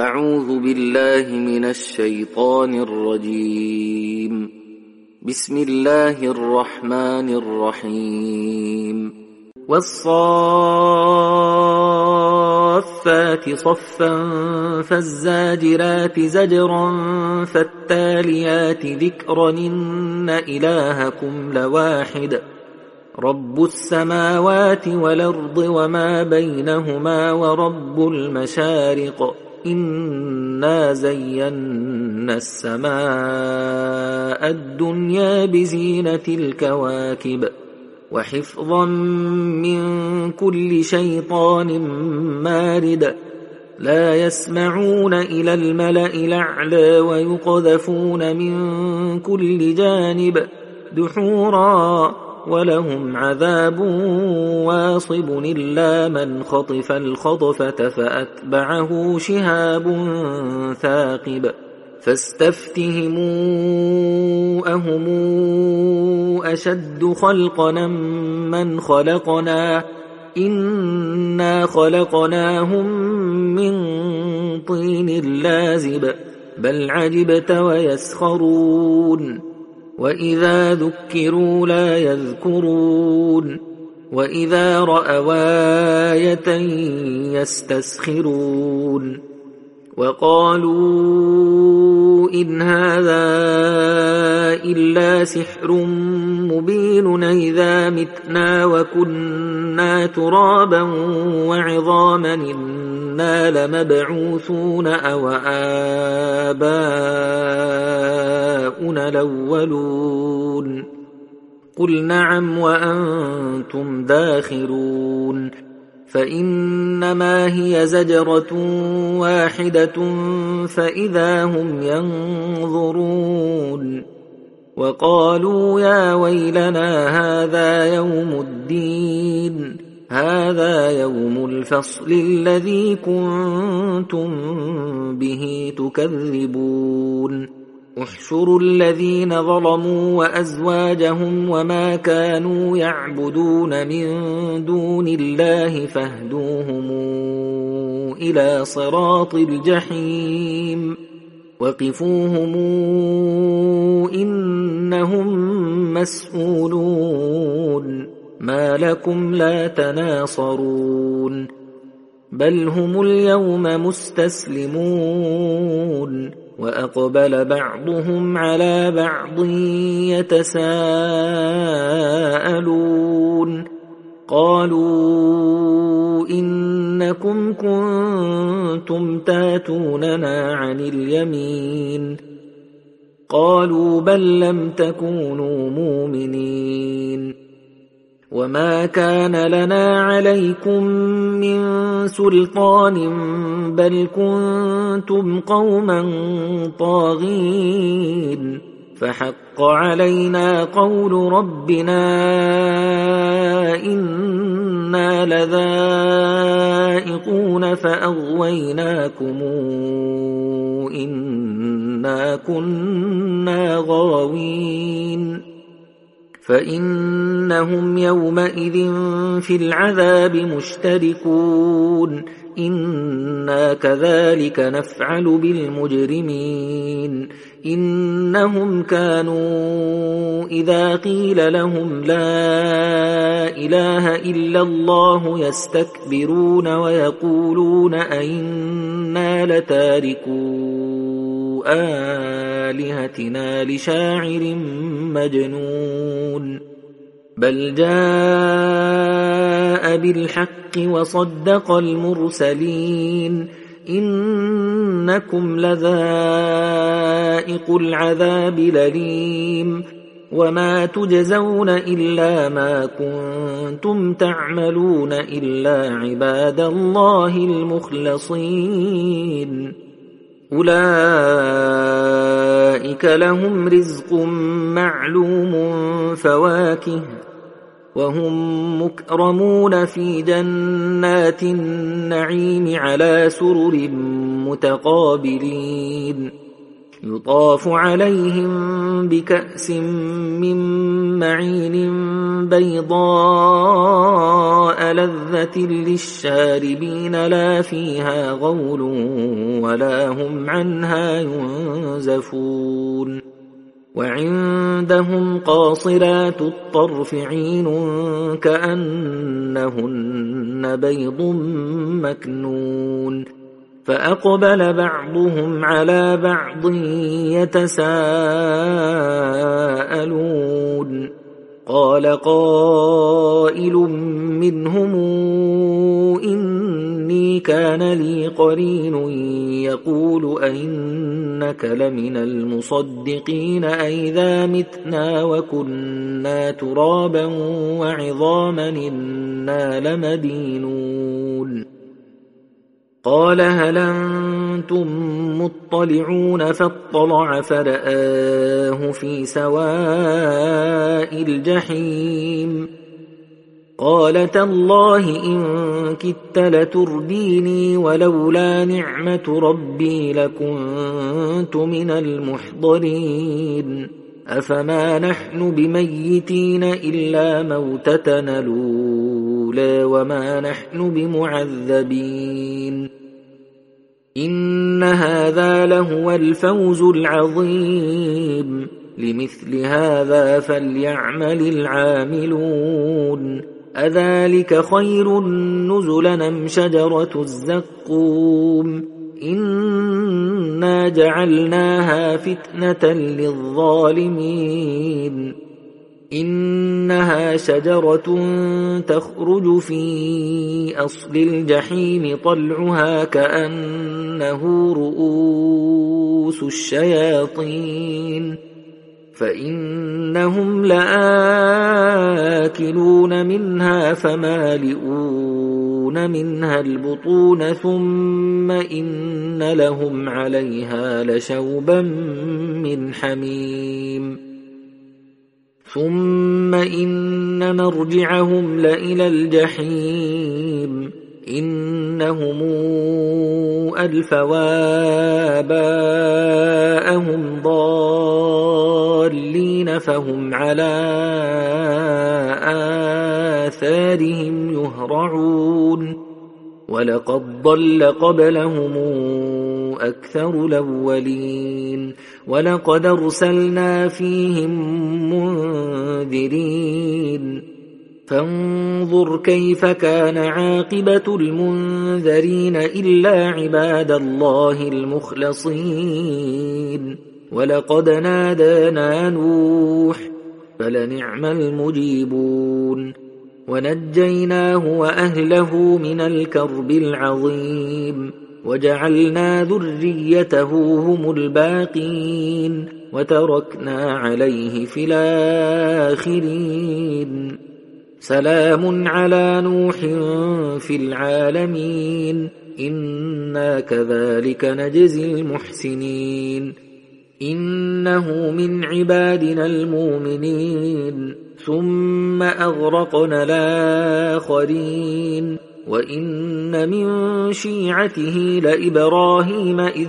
أعوذ بالله من الشيطان الرجيم. بسم الله الرحمن الرحيم. والصافات صفا فالزاجرات زجرا فالتاليات ذكرا إن إلهكم لواحد رب السماوات والأرض وما بينهما ورب المشارق إنا زينا السماء الدنيا بزينة الكواكب وحفظا من كل شيطان مارد لا يسمعون إلى الملأ الأعلى ويقذفون من كل جانب دحورا ولهم عذاب واصب إلا من خطف الخطفة فأتبعه شهاب ثاقب فاستفتهموا أهم أشد خلقنا من خلقنا إنا خلقناهم من طين لازب بل عجبت ويسخرون وإذا ذكروا لا يذكرون وإذا رأوا آية يستسخرون وقالوا إن هذا إلا سحر مبين إذا متنا وكنا ترابا وعظاما إنا لمبعوثون أو آباؤنا الأولون قل نعم وأنتم داخرون فإنما هي زجرة واحدة فإذا هم ينظرون وقالوا يا ويلنا هذا يوم الدين هذا يوم الفصل الذي كنتم به تكذبون احشروا الذين ظلموا وأزواجهم وما كانوا يعبدون من دون الله فاهدوهم إلى صراط الجحيم وقفوهم إنهم مسؤولون ما لكم لا تناصرون بل هم اليوم مستسلمون وأقبل بعضهم على بعض يتساءلون قالوا إنكم كنتم تاتوننا عن اليمين قالوا بل لم تكونوا مؤمنين وما كان لنا عليكم من سلطان بل كنتم قوما طاغين فحق علينا قول ربنا إنا لذائقون فأغويناكم إنا كنا غاوين فإنهم يومئذ في العذاب مشتركون إنا كذلك نفعل بالمجرمين إنهم كانوا إذا قيل لهم لا إله إلا الله يستكبرون ويقولون أئنا لتاركو آلهتنا لشاعر مجنون بل جاء بالحق وصدق المرسلين إنكم لذائق العذاب الأليم وما تجزون إلا ما كنتم تعملون إلا عباد الله المخلصين أولئك لهم رزق معلوم فواكه وهم مكرمون في جنات النعيم على سرر متقابلين يطاف عليهم بكأس من معين بيضاء لذة للشاربين لا فيها غول ولا هم عنها ينزفون وعندهم قاصرات الطرف عين كأنهن بيض مكنون فأقبل بعضهم على بعض يتساءلون قال قائل منهم إني كان لي قرين يقول أئنك لمن المصدقين أئذا متنا وكنا ترابا وعظاما إنا لمدينون قال هل أنتم مطلعون فاطلع فرآه في سواء الجحيم قال تالله إن كدت لترديني ولولا نعمة ربي لكنت من المحضرين أفما نحن بميتين إلا موتتنا الأولى وما نحن بمعذبين إن هذا لهو الفوز العظيم لمثل هذا فليعمل العاملون أذلك خير نزلا أم شجرة الزقوم إنا جعلناها فتنة للظالمين إنها شجرة تخرج في أصل الجحيم طلعها كأنه رؤوس الشياطين فإنهم لآكلون منها فمالئون منها البطون ثم إن لهم عليها لشوبا من حميم ثم إن مرجعهم لإلى الجحيم إنهم ألفوا آباءهم ضالين فهم على آثارهم يهرعون ولقد ضل قبلهم أكثر الأولين ولقد أرسلنا فيهم منذرين فانظر كيف كان عاقبة المنذرين إلا عباد الله المخلصين ولقد نادانا نوح فلنعم المجيبون ونجيناه وأهله من الكرب العظيم وجعلنا ذريته هم الباقين وتركنا عليه في الآخرين سلام على نوح في العالمين إنا كذلك نجزي المحسنين إنه من عبادنا المؤمنين ثم أغرقنا الآخرين وإن من شيعته لإبراهيم إذ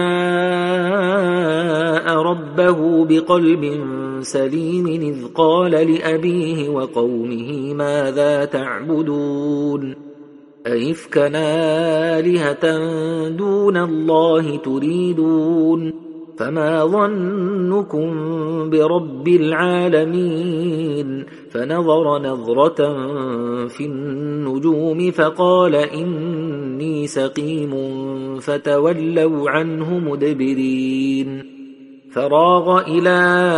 جاء ربه بقلب سليم إذ قال لأبيه وقومه ماذا تعبدون أئفكا آلهة دون الله تريدون فما ظنكم برب العالمين فنظر نظرة في النجوم فقال إني سقيم فتولوا عنه مدبرين فراغ إلى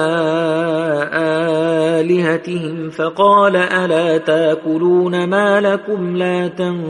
آلهتهم فقال ألا تاكلون ما لكم لا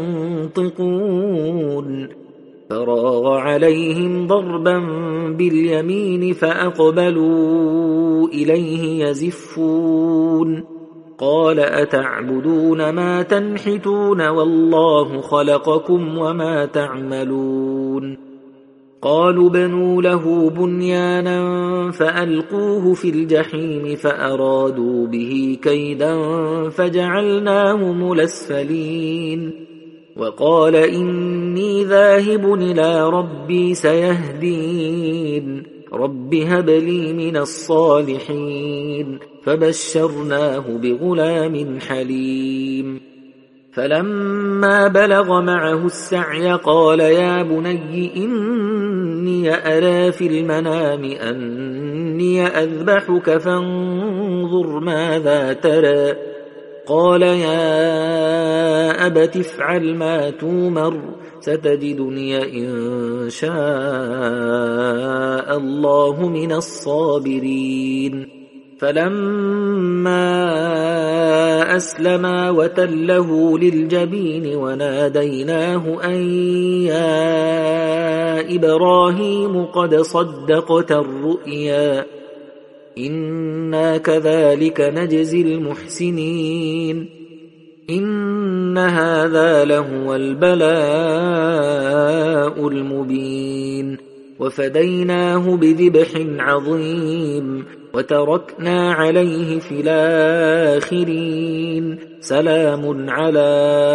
تنطقون فراغ عليهم ضربا باليمين فأقبلوا إليه يزفون قال أتعبدون ما تنحتون والله خلقكم وما تعملون قالوا بنوا له بنيانا فألقوه في الجحيم فأرادوا به كيدا فجعلناهم الأسفلين وقال إني ذاهب إلى ربي سيهدين رب هب لي من الصالحين فبشرناه بغلام حليم فلما بلغ معه السعي قال يا بني إني أرى في المنام أني أذبحك فانظر ماذا ترى قال يا أبت افعل ما تومر ستجدني إن شاء الله من الصابرين فلما أسلما وتله للجبين وناديناه أن يا إبراهيم قد صدقت الرؤيا إنا كذلك نجزي المحسنين إن هذا لهو البلاء المبين وفديناه بذبح عظيم وتركنا عليه في الآخرين سلام على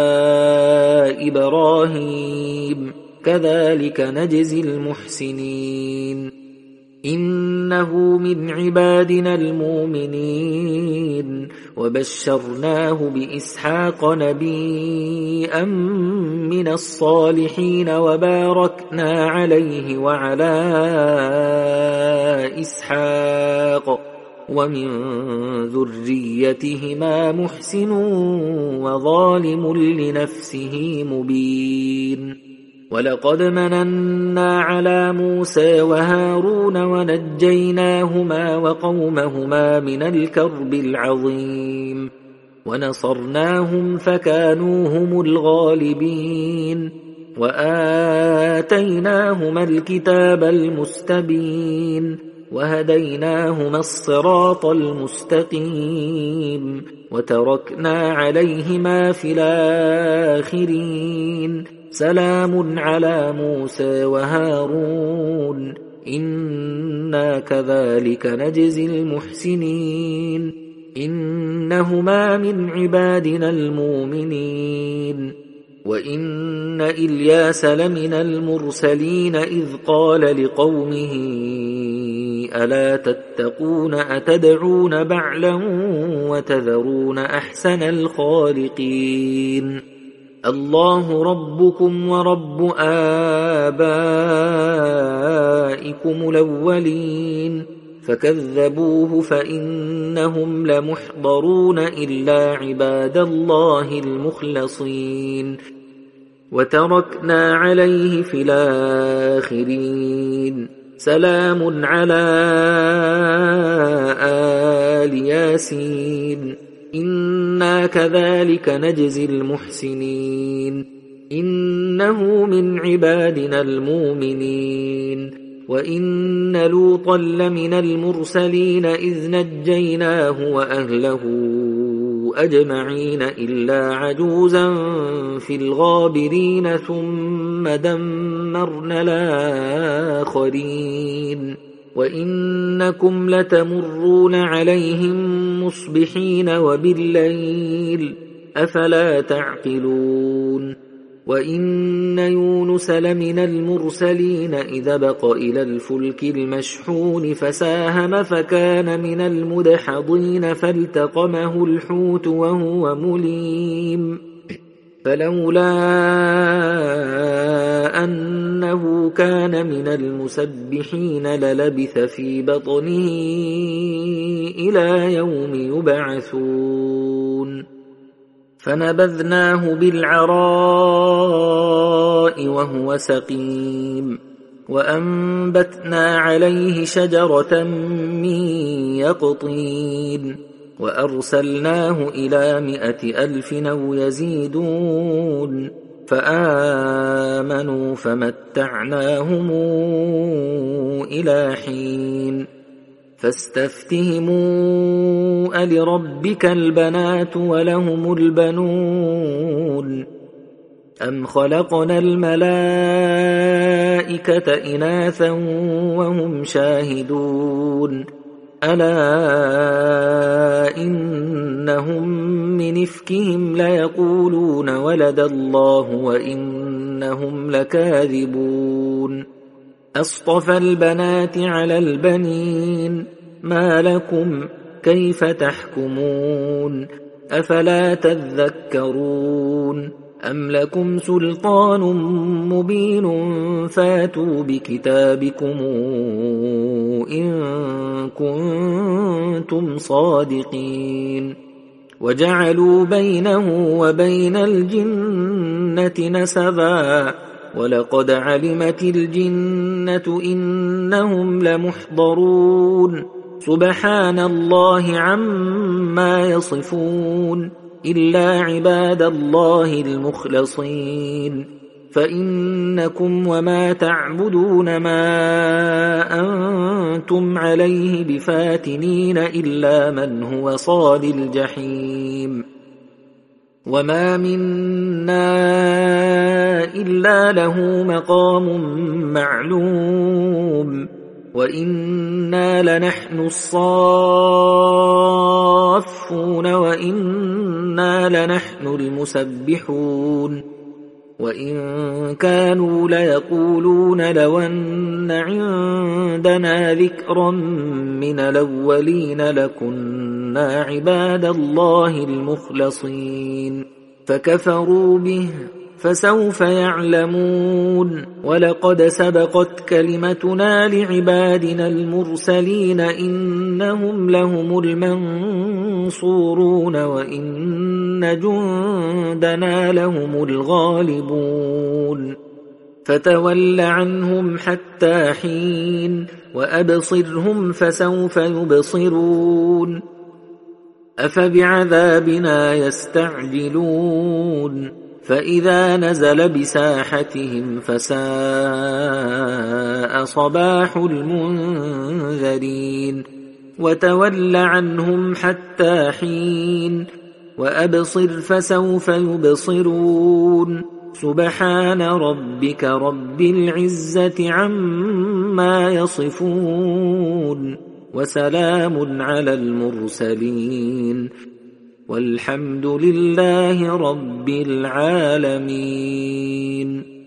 إبراهيم كذلك نجزي المحسنين إنه من عبادنا المؤمنين وبشرناه بإسحاق نبيا من الصالحين وباركنا عليه وعلى إسحاق ومن ذريتهما محسن وظالم لنفسه مبين ولقد مننا على موسى وهارون ونجيناهما وقومهما من الكرب العظيم ونصرناهم فكانوا هم الغالبين وآتيناهما الكتاب المستبين وهديناهما الصراط المستقيم وتركنا عليهما في الآخرين سلام على موسى وهارون إنا كذلك نجزي المحسنين إنهما من عبادنا المؤمنين وإن إلياس لمن المرسلين إذ قال لقومه ألا تتقون أتدعون بعلا وتذرون أحسن الخالقين الله ربكم ورب آبائكم الأولين فكذبوه فإنهم لمحضرون إلا عباد الله المخلصين وتركنا عليه في الآخرين سلام على آل ياسين إنا كذلك نجزي المحسنين إنه من عبادنا المؤمنين وإن لوطا لمن المرسلين إذ نجيناه وأهله أجمعين إلا عجوزا في الغابرين ثم دمرنا الآخرين وإنكم لتمرون عليهم مصبحين وبالليل أفلا تعقلون وإن يونس لمن المرسلين إذ بق إلى الفلك المشحون فساهم فكان من المدحضين فالتقمه الحوت وهو مليم فلولا أنه كان من المسبحين للبث في بطنه إلى يوم يبعثون فنبذناه بالعراء وهو سقيم وأنبتنا عليه شجرة من يقطين وأرسلناه إلى 100,000 أو يزيدون فآمنوا فمتعناهم إلى حين فاستفتهموا ألربك البنات ولهم البنون أم خلقنا الملائكة إناثا وهم شاهدون ألا إنهم من إفكهم ليقولون ولد الله وإنهم لكاذبون أصطفى البنات على البنين ما لكم كيف تحكمون أفلا تذكرون أم لكم سلطان مبين فاتوا بكتابكم إن كنتم صادقين وجعلوا بينه وبين الجنة نسبا ولقد علمت الجنة إنهم لمحضرون سبحان الله عما يصفون إلا عباد الله المخلصين فإنكم وما تعبدون ما أنتم عليه بفاتنين إلا من هو صال الجحيم وما منا إلا له مقام معلوم وإنا لنحن الصافون وإنا لنحن المسبحون وإن كانوا ليقولون لو أن عندنا ذكرا من الأولين لكنا عباد الله المخلصين فكفروا به فسوف يعلمون ولقد سبقت كلمتنا لعبادنا المرسلين إنهم لهم المنصورون وإن جندنا لهم الغالبون فتول عنهم حتى حين وأبصرهم فسوف يبصرون أفبعذابنا يستعجلون فإذا نزل بساحتهم فساء صباح المنذرين وتول عنهم حتى حين وأبصر فسوف يبصرون سبحان ربك رب العزة عما يصفون وسلام على المرسلين والحمد لله رب العالمين.